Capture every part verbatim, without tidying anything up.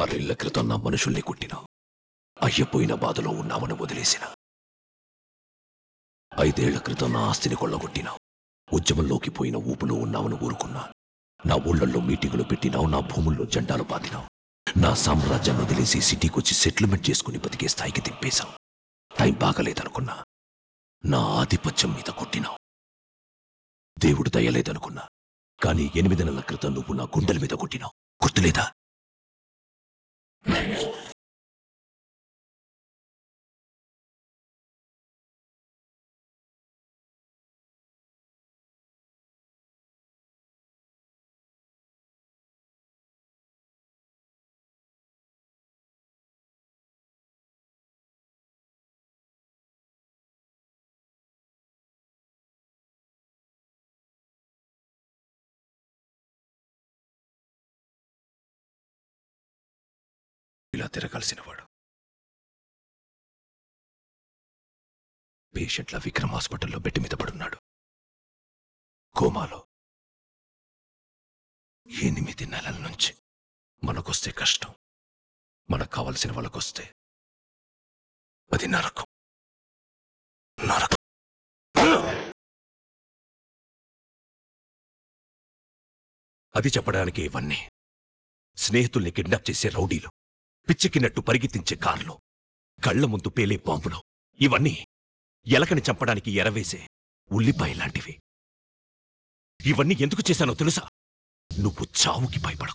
ఆరేళ్ల క్రితం నా మనుషుల్ని కొట్టినావు. అయ్యపోయిన బాధలో ఉన్నామని వదిలేసిన. ఐదేళ్ల క్రితం నా ఆస్తిని కొల్లగొట్టినావు. ఉద్యమంలోకి పోయిన ఊపులో ఉన్నామని ఊరుకున్నా. నా ఊళ్ళల్లో మీటింగులు పెట్టినావు. నా భూముల్లో జెండాలు పాతినావు. నా సామ్రాజ్యాన్ని వదిలేసి సిటీకొచ్చి సెటిల్మెంట్ చేసుకుని బతికే స్థాయికి తిప్పేశావు. టైం బాగలేదనుకున్నా. నా ఆధిపత్యం మీద కొట్టినావు. దేవుడు దయలేదనుకున్నా. కానీ ఎనిమిది నెలల క్రితం నువ్వు నా గుండెల మీద కొట్టినావు. గుర్తులేదా? ఇలా తిరగాల్సినవాడు పేషెంట్ల విక్రమ్ హాస్పిటల్లో బెడ్ మీద పడున్నాడు. కోమాలో. ఎనిమిది నెలల నుంచి. మనకొస్తే కష్టం, మనకు కావలసిన వాళ్ళకొస్తే అది నరకం. నరకం. అది చెప్పడానికి ఇవన్నీ. స్నేహితుల్ని కిడ్నాప్ చేసే రౌడీలు, పిచ్చెక్కినట్టు పరిగెత్తించే కార్లు, కళ్ల ముందు పేలే బాంబులు, ఇవన్నీ ఎలకని చంపడానికి ఎరవేసే ఉల్లిపాయ లాంటివి. ఇవన్నీ ఎందుకు చేశానో తెలుసా? నువ్వు చావుకి భయపడకు.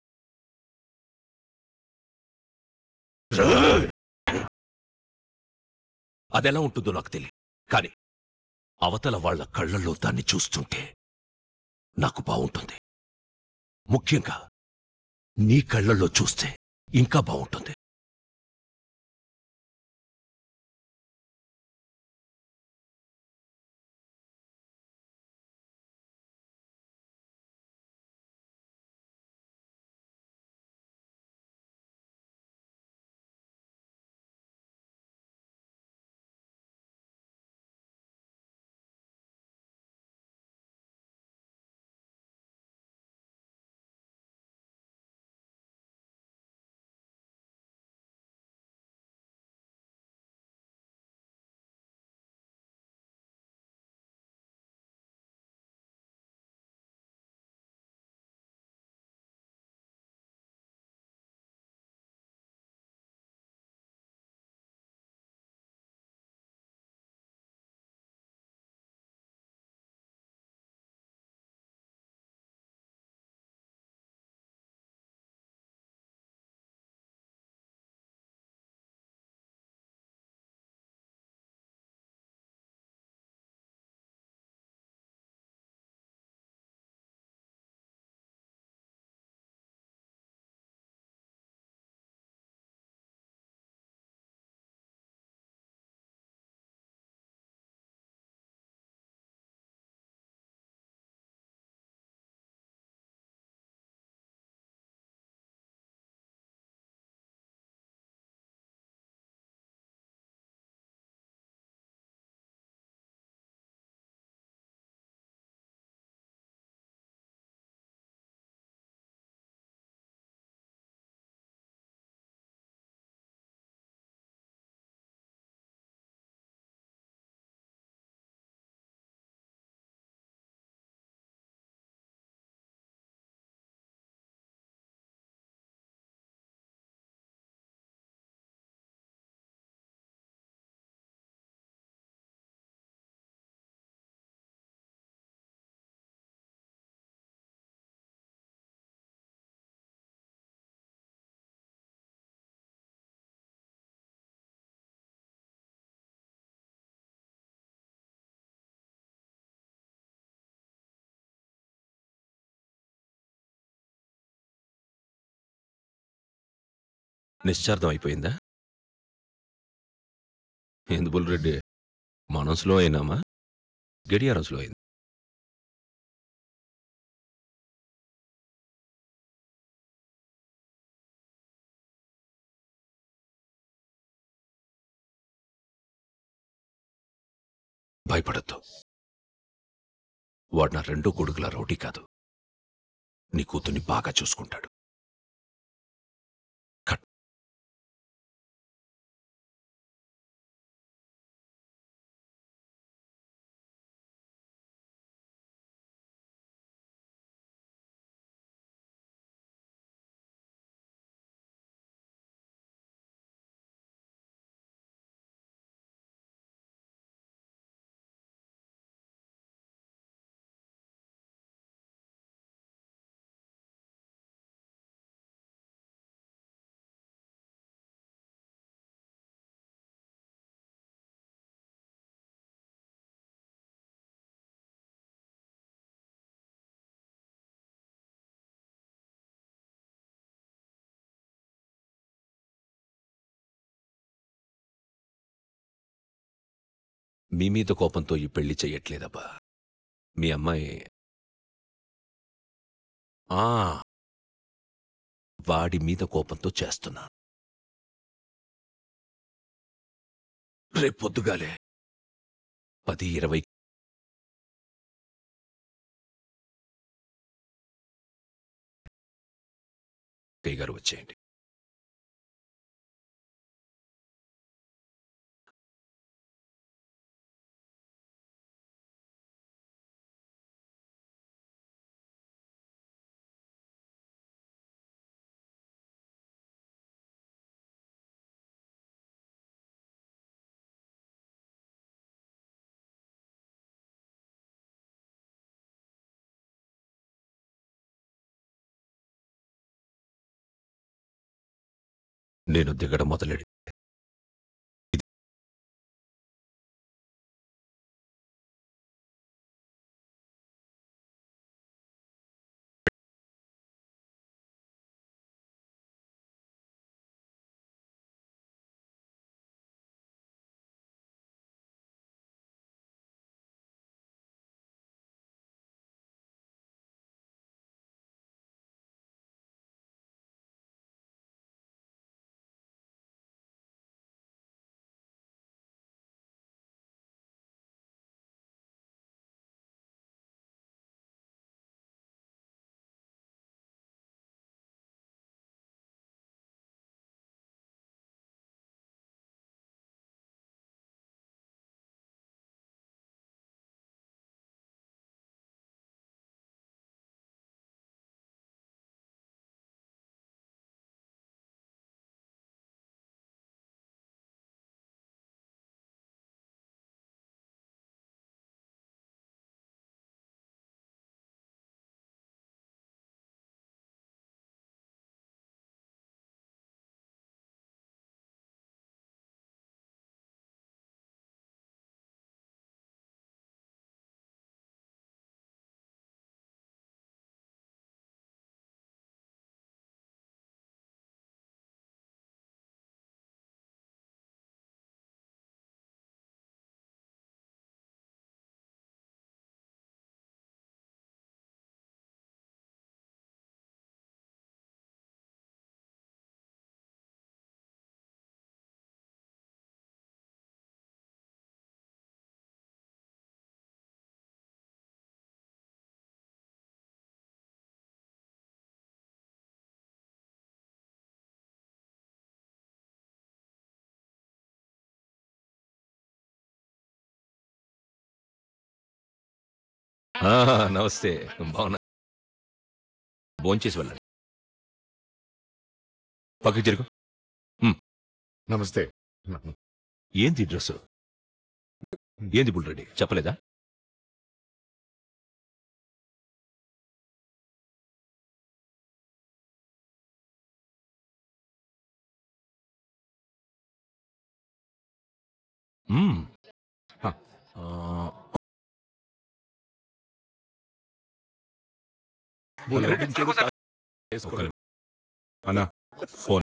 అదెలా ఉంటుందో నాకు తెలియదు, కానీ అవతల వాళ్ల కళ్లల్లో దాన్ని చూస్తుంటే నాకు బావుంటుంది. ముఖ్యంగా నీ కళ్లల్లో చూస్తే ఇంకా బావుంటుంది. నిశ్చార్థం అయిపోయిందా? ఏంది బుల్రెడ్డి, మనం స్లో అయినామా? గడియారం స్లో అయింది. భయపడద్దు. వాడు నా రెండో కొడుకుల రౌడీ కాదు. నీ కూతుర్ని బాగా చూసుకుంటాడు. మీ మీద కోపంతో ఈ పెళ్లి చెయ్యట్లేదబ్బా. మీ అమ్మాయి ఆ వాడి మీద కోపంతో చేస్తున్నా. రేపొద్దుగాలే పది ఇరవై అక్కయ్య గారు వచ్చేయండి. నేను దిగడం మొదలెడి ఆ! నమస్తే. బాగున్నా. భోంచేసి వెళ్ళండి. పక్కకి జరుగు. హ్మ్. నమస్తే. ఏంది ఈ డ్రెస్సు? ఏంది బుల్రెడ్డి చెప్పలేదా? హ్మ్. హ, ఆహ్, హలో. బుల్రెడ్డిని చూడు. అన్నా ఫోన్